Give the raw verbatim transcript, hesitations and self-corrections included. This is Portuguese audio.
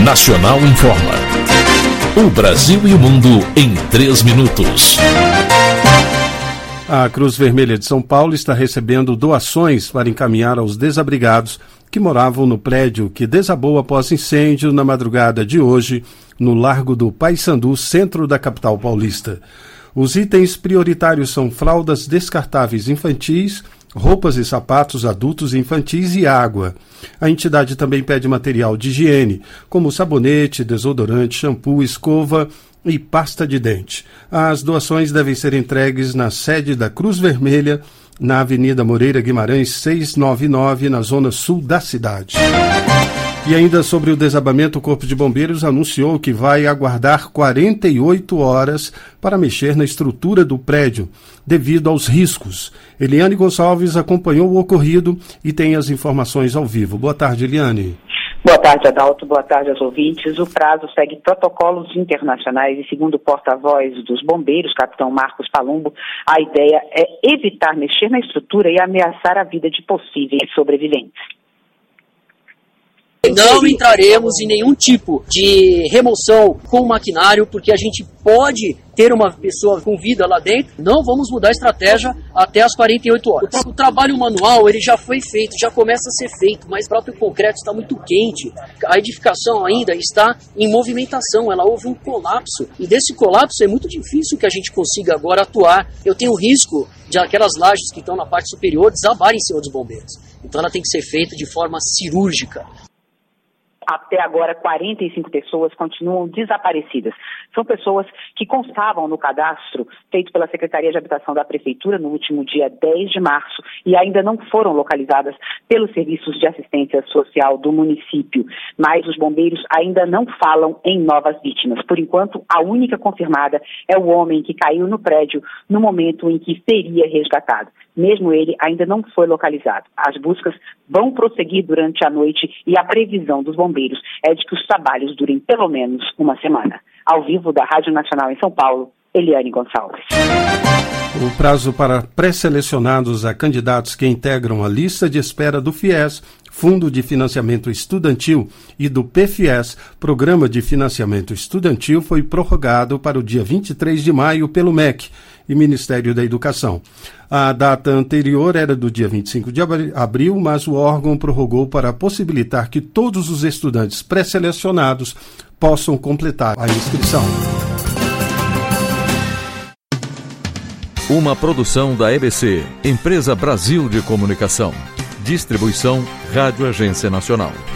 Nacional informa. O Brasil e o mundo em três minutos. A Cruz Vermelha de São Paulo está recebendo doações para encaminhar aos desabrigados que moravam no prédio que desabou após incêndio na madrugada de hoje no Largo do Paissandu, centro da capital paulista. Os itens prioritários são fraldas descartáveis infantis, roupas e sapatos adultos e infantis e água. A entidade também pede material de higiene, como sabonete, desodorante, shampoo, escova e pasta de dente. As doações devem ser entregues na sede da Cruz Vermelha, na Avenida Moreira Guimarães, seiscentos e noventa e nove, na zona sul da cidade. E ainda sobre o desabamento, o Corpo de Bombeiros anunciou que vai aguardar quarenta e oito horas para mexer na estrutura do prédio, devido aos riscos. Eliane Gonçalves acompanhou o ocorrido e tem as informações ao vivo. Boa tarde, Eliane. Boa tarde, Adalto. Boa tarde aos ouvintes. O prazo segue protocolos internacionais e, segundo o porta-voz dos bombeiros, capitão Marcos Palumbo, a ideia é evitar mexer na estrutura e ameaçar a vida de possíveis sobreviventes. Não entraremos em nenhum tipo de remoção com maquinário, porque a gente pode ter uma pessoa com vida lá dentro. Não vamos mudar a estratégia até as quarenta e oito horas. O trabalho manual ele já foi feito, já começa a ser feito, mas o próprio concreto está muito quente. A edificação ainda está em movimentação, ela houve um colapso. E desse colapso é muito difícil que a gente consiga agora atuar. Eu tenho o risco de aquelas lajes que estão na parte superior desabarem em cima dos bombeiros. Então ela tem que ser feita de forma cirúrgica. Até agora, quarenta e cinco pessoas continuam desaparecidas. São pessoas que constavam no cadastro feito pela Secretaria de Habitação da Prefeitura no último dia dez de março e ainda não foram localizadas pelos serviços de assistência social do município. Mas os bombeiros ainda não falam em novas vítimas. Por enquanto, a única confirmada é o homem que caiu no prédio no momento em que seria resgatado. Mesmo ele ainda não foi localizado. As buscas vão prosseguir durante a noite e a previsão dos bombeiros é de que os trabalhos durem pelo menos uma semana. Ao vivo da Rádio Nacional em São Paulo, Eliane Gonçalves. O prazo para pré-selecionados a candidatos que integram a lista de espera do FIES, Fundo de Financiamento Estudantil, e do P FIES, Programa de Financiamento Estudantil, foi prorrogado para o dia vinte e três de maio pelo M E C e Ministério da Educação. A data anterior era do dia vinte e cinco de abril, mas o órgão prorrogou para possibilitar que todos os estudantes pré-selecionados possam completar a inscrição. Uma produção da E B C, Empresa Brasil de Comunicação. Distribuição Rádio Agência Nacional.